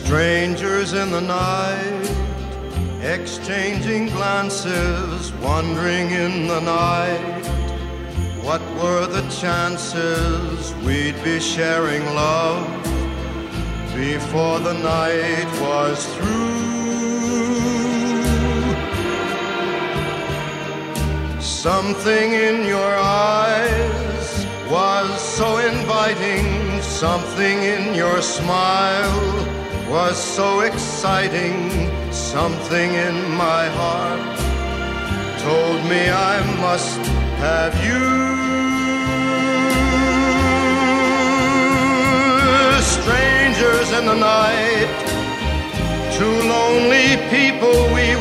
Strangers in the night, exchanging glances, wandering in the night. What were the chances we'd be sharing love before the night was through? Something in your eyes was so inviting, something in your smile was so exciting, something in my heart told me I must have you. Strangers in the night, two lonely people we